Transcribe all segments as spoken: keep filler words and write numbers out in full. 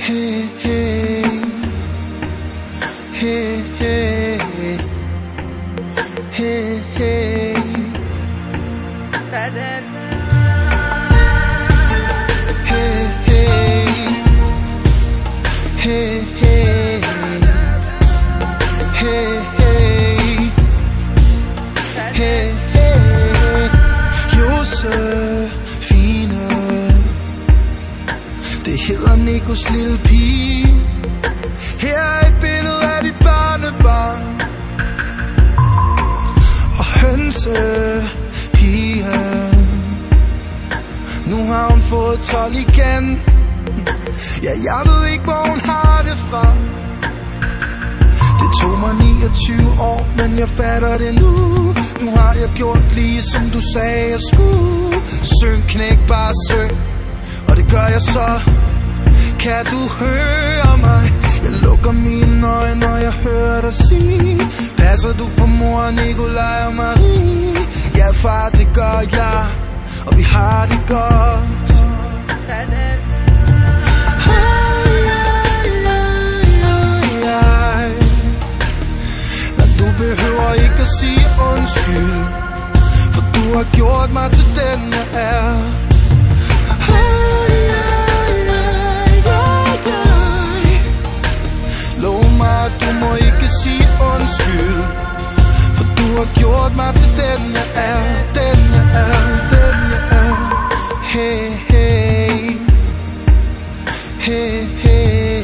Hey, hey, hey, hey, hey, hey. Hey, hey, hey, hey, hey, hey, hey, hey. Josefine, det hedder Nikos lille pige. Her er et billede af dit barnebarn og hønsepigen. Nu har hun fået tolv igen. Ja, jeg ved ikke, hvor hun har det fra. Det tog mig niogtyve år, men jeg fatter det nu. Nu har jeg gjort lige som du sagde jeg skulle. Syng, knæk, bare syng, og det gør jeg så. Kan du høre mig? Jeg lukker mine øjne, når jeg hører dig sige: passer du på mor, Nikolaj og Marie? Ja, far, det gør jeg, og vi har det godt. Men du behøver ikke at sige undskyld, for du har gjort mig til den jeg er. Lov mig, du må ikke sige undskyld, for du har gjort mig til den jeg er. Den jeg er, den jeg er. Hey, hey, hey, hey,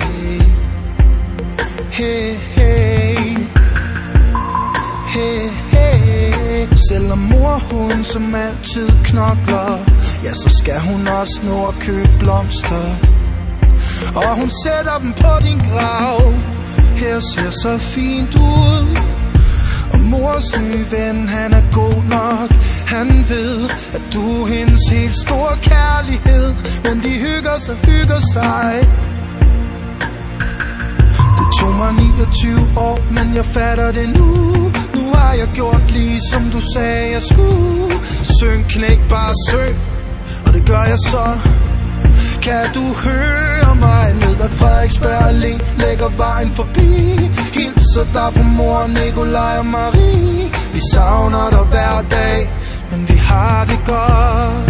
hey, hey, hey, hey. Selvom mor hun som altid knokler, ja, så skal hun også nå at købe blomster, og hun sætter dem på din grav. Her ser så fint ud, og mors nye ven, han er god nok. Han ved, at du er hendes helt store kærlighed, men de hygger sig, hygger sig. Det tog mig niogtyve år, men jeg fatter det nu. Nu har jeg gjort lige som du sagde jeg skulle. Syng, knæk, bare syng, og det gør jeg så. Kan du høre mig? Ned ad Frederiksberg Allé lægger vejen forbi. Hilser dig på mor, Nikolaj og Marie. Vi savner dig hver dag, men vi har det godt.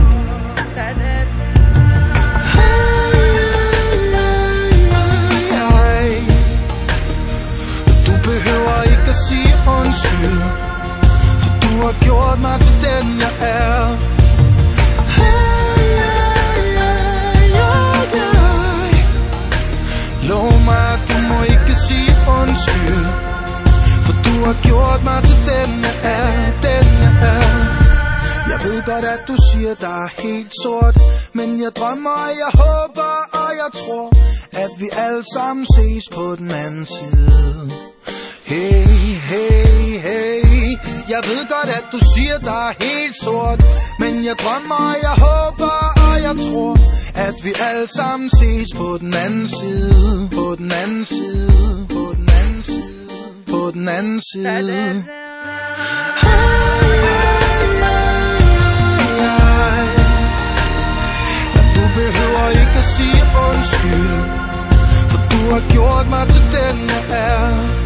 Du behøver ikke at sige undskyld, for du har gjort mig til den jeg er. Lov mig, du må ikke sige undskyld, for du har gjort mig til den jeg er, den jeg er. Jeg ved godt, at du siger, der er helt sort, men jeg drømmer, jeg håber og jeg tror, at vi alle sammen ses på den anden side. Hey, hey, hey. Jeg ved godt, at du siger, der er helt sort, men jeg drømmer, jeg håber og jeg tror, at vi alle sammen ses på den anden side, på den anden side, på den anden side, på den anden side. Men du behøver ikke at sige undskyld, for du har gjort mig til den jeg er.